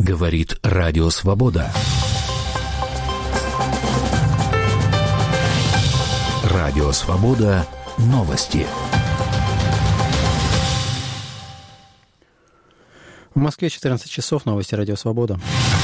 Говорит Радио Свобода. Радио Свобода. Новости. В Москве 14 часов. Новости Радио Свобода.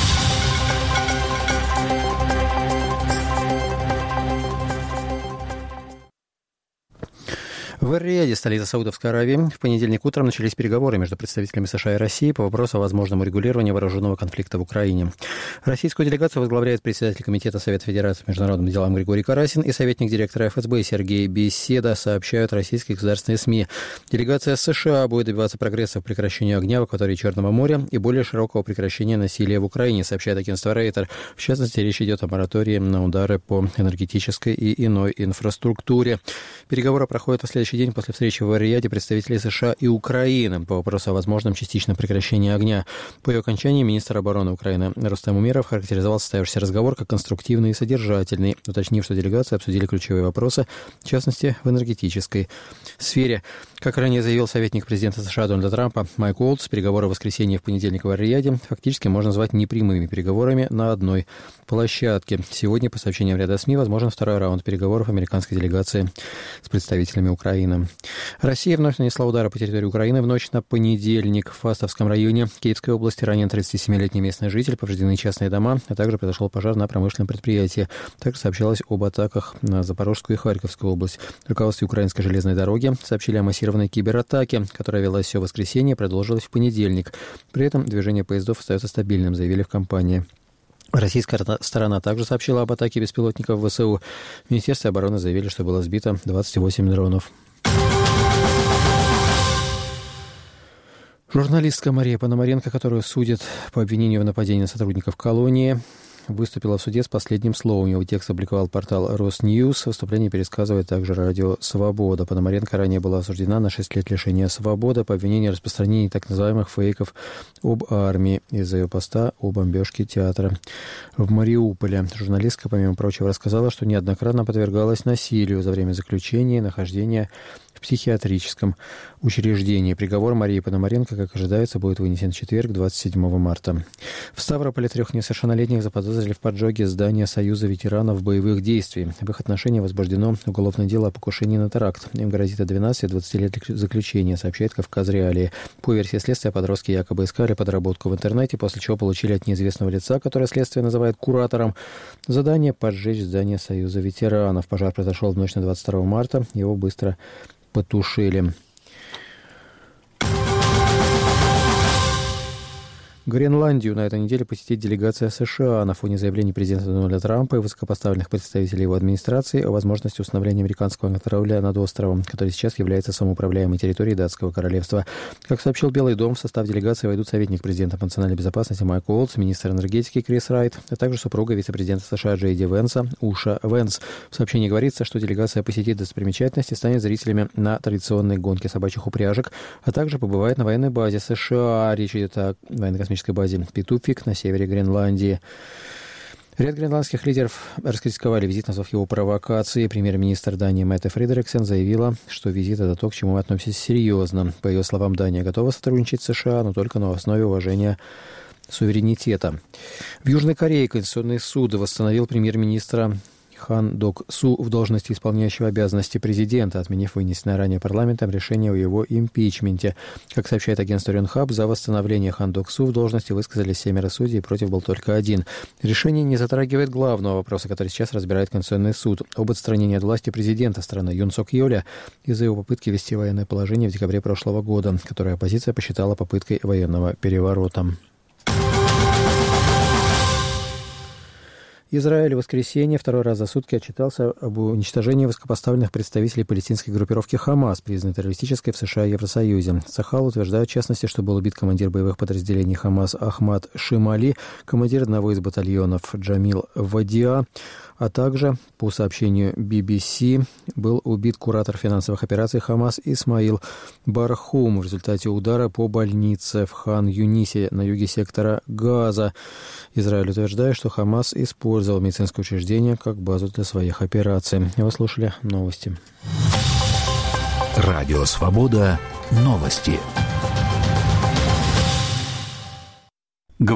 В Эр-Рияде, столице Саудовской Аравии, в понедельник утром начались переговоры между представителями США и России по вопросу о возможном урегулировании вооруженного конфликта в Украине. Российскую делегацию возглавляет председатель Комитета Совета Федерации по международным делам Григорий Карасин и советник директора ФСБ Сергей Беседа, сообщают российские государственные СМИ. Делегация США будет добиваться прогресса в прекращении огня в акватории Черного моря и более широкого прекращения насилия в Украине, сообщает агентство Рейтер. В частности, речь идет о моратории на удары по энергетической и иной инфраструктуре. Переговоры проходят на следующий день после встречи в Эр-Рияде представителей США и Украины по вопросу о возможном частичном прекращении огня. По ее окончании министр обороны Украины Рустем Умеров характеризовал состоявшийся разговор как конструктивный и содержательный, уточнив, что делегации обсудили ключевые вопросы, в частности, в энергетической сфере. Как ранее заявил советник президента США Дональда Трампа Майк Уолтс, переговоры в воскресенье и в понедельник в Эр-Рияде фактически можно назвать непрямыми переговорами на одной площадке. Сегодня, по сообщениям ряда СМИ, возможен второй раунд переговоров американской делегации с представителями Украины. Россия вновь нанесла удары по территории Украины в ночь на понедельник. В Фастовском районе Киевской области ранен 37-летний местный житель, повреждены частные дома, а также произошел пожар на промышленном предприятии. Также сообщалось об атаках на Запорожскую и Харьковскую область. В руководстве Украинской железной дороги сообщили о массированной кибератаке, которая велась все воскресенье и продолжилась в понедельник. При этом движение поездов остается стабильным, заявили в компании. Российская сторона также сообщила об атаке беспилотников ВСУ. В Министерстве обороны заявили, что было сбито 28 дронов. Журналистка Мария Пономаренко, которую судят по обвинению в нападении на сотрудников колонии, выступила в суде с последним словом. Его текст опубликовал портал Росньюз. Выступление пересказывает также Радио Свобода. Пономаренко ранее была осуждена на 6 лет лишения свободы по обвинению в распространении так называемых фейков об армии из-за ее поста о бомбежке театра в Мариуполе. Журналистка, помимо прочего, рассказала, что неоднократно подвергалась насилию за время заключения и нахождения в психиатрическом учреждении. Приговор Марии Пономаренко, как ожидается, будет вынесен в четверг, 27 марта. В Ставрополе 3 несовершеннолетних заподозрили в поджоге здания Союза ветеранов боевых действий. В их отношении возбуждено уголовное дело о покушении на теракт. Им грозит от 12 до 20 лет заключения, сообщает Кавказ Реалии. По версии следствия, подростки якобы искали подработку в интернете, после чего получили от неизвестного лица, которое следствие называет куратором, задание поджечь здание Союза ветеранов. Пожар произошел в ночь на 22 марта. Его быстро потушили. Гренландию на этой неделе посетит делегация США на фоне заявлений президента Дональда Трампа и высокопоставленных представителей его администрации о возможности установления американского контроля над островом, который сейчас является самоуправляемой территорией Датского королевства. Как сообщил Белый дом, в состав делегации войдут советник президента по национальной безопасности Майк Уолтс, министр энергетики Крис Райт, а также супруга вице-президента США Джей Ди Венса Уша Венс. В сообщении говорится, что делегация посетит достопримечательности, станет зрителями на традиционной гонке собачьих упряжек, а также побывает на военной базе США. Речь идет о военно-космической базе Питуфик на севере Гренландии. Ряд гренландских лидеров раскритиковали визит, назвав его провокацией. Премьер-министр Дании Метте Фредериксен заявила, что визит – это то, к чему мы относимся серьезно. По ее словам, Дания готова сотрудничать с США, но только на основе уважения суверенитета. В Южной Корее Конституционный суд восстановил премьер-министра Хан Док-Су в должности исполняющего обязанности президента, отменив вынесенное ранее парламентом решение о его импичменте. Как сообщает агентство Рёнхаб, за восстановление Хан Док-Су в должности высказались 7 судей, против был только 1. Решение не затрагивает главного вопроса, который сейчас разбирает Конституционный суд, об отстранении от власти президента страны Юн Сок Йоля из-за его попытки ввести военное положение в декабре прошлого года, которое оппозиция посчитала попыткой военного переворота. Израиль в воскресенье второй раз за сутки отчитался об уничтожении высокопоставленных представителей палестинской группировки «Хамас», признанной террористической в США и Евросоюзе. Сахал утверждает, в частности, что был убит командир боевых подразделений «Хамас» Ахмад Шимали, командир одного из батальонов Джамил Вадиа, а также, по сообщению BBC, был убит куратор финансовых операций «Хамас» Исмаил Бархум в результате удара по больнице в Хан-Юнисе на юге сектора Газа. Израиль утверждает, что «Хамас» использовал медицинское учреждение как базу для своих операций. Вы слушали новости. Радио «Свобода». Новости.